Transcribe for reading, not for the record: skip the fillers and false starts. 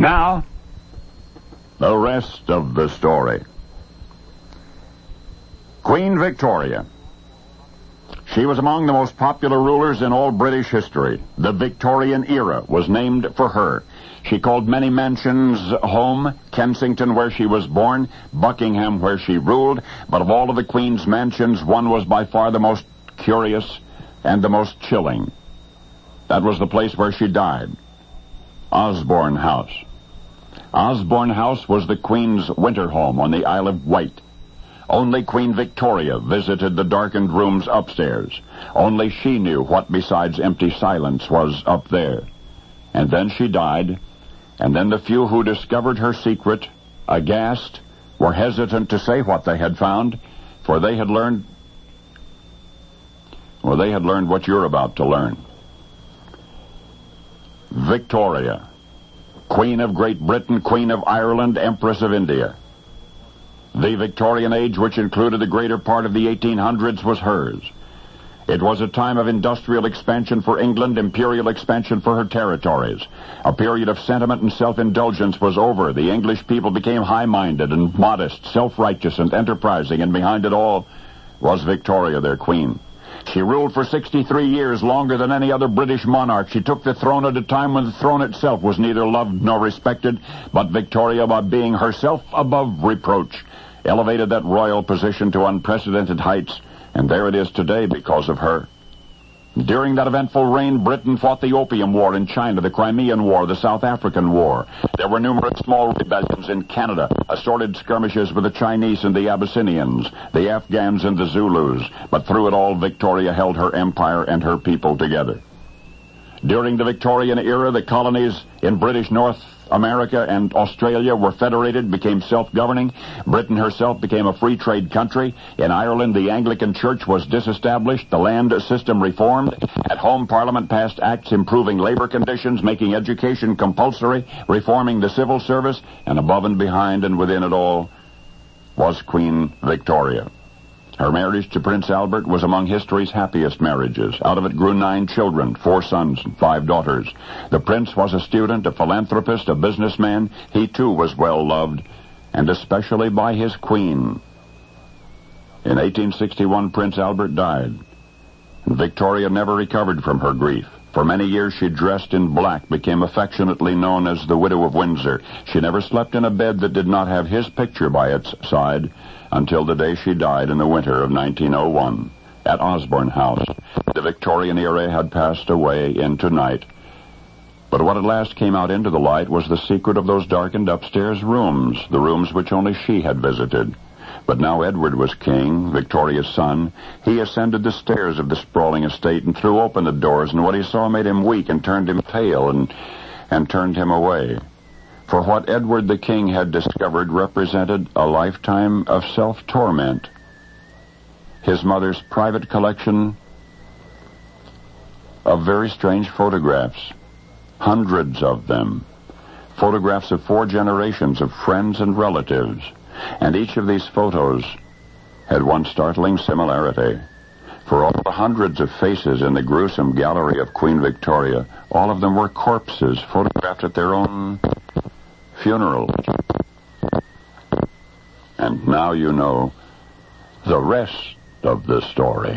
Now, the rest of the story. Queen Victoria. She was among the most popular rulers in all British history. The Victorian era was named for her. She called many mansions home, Kensington, where she was born, Buckingham, where she ruled, but of all of the Queen's mansions, one was by far the most curious and the most chilling. That was the place where she died, Osborne House. Osborne House was the Queen's winter home on the Isle of Wight. Only Queen Victoria visited the darkened rooms upstairs. Only she knew what besides empty silence was up there. And then she died, and then the few who discovered her secret, aghast, were hesitant to say what they had found, for they had learned what you're about to learn. Victoria, Queen of Great Britain, Queen of Ireland, Empress of India. The Victorian age, which included the greater part of the 1800s, was hers. It was a time of industrial expansion for England, imperial expansion for her territories. A period of sentiment and self-indulgence was over. The English people became high-minded and modest, self-righteous and enterprising, and behind it all was Victoria, their queen. She ruled for 63 years, longer than any other British monarch. She took the throne at a time when the throne itself was neither loved nor respected, but Victoria, by being herself above reproach, elevated that royal position to unprecedented heights, and there it is today because of her. During that eventful reign, Britain fought the Opium War in China, the Crimean War, the South African War. There were numerous small rebellions in Canada, assorted skirmishes with the Chinese and the Abyssinians, the Afghans and the Zulus. But through it all, Victoria held her empire and her people together. During the Victorian era, the colonies in British North America and Australia were federated, became self-governing. Britain herself became a free trade country. In Ireland, the Anglican Church was disestablished, the land system reformed. At home, Parliament passed acts improving labor conditions, making education compulsory, reforming the civil service, and above and behind and within it all was Queen Victoria. Her marriage to Prince Albert was among history's happiest marriages. Out of it grew 9 children, 4 sons and 5 daughters. The prince was a student, a philanthropist, a businessman. He too was well loved, and especially by his queen. In 1861, Prince Albert died, and Victoria never recovered from her grief. For many years she dressed in black, became affectionately known as the Widow of Windsor. She never slept in a bed that did not have his picture by its side, until the day she died in the winter of 1901 at Osborne House. The Victorian era had passed away into night. But what at last came out into the light was the secret of those darkened upstairs rooms, the rooms which only she had visited. But now Edward was king, Victoria's son. He ascended the stairs of the sprawling estate and threw open the doors, and what he saw made him weak and turned him pale and turned him away. For what Edward the King had discovered represented a lifetime of self-torment. His mother's private collection of very strange photographs, hundreds of them, photographs of 4 generations of friends and relatives, and each of these photos had one startling similarity. For all the hundreds of faces in the gruesome gallery of Queen Victoria, all of them were corpses photographed at their own funerals. And now you know the rest of the story.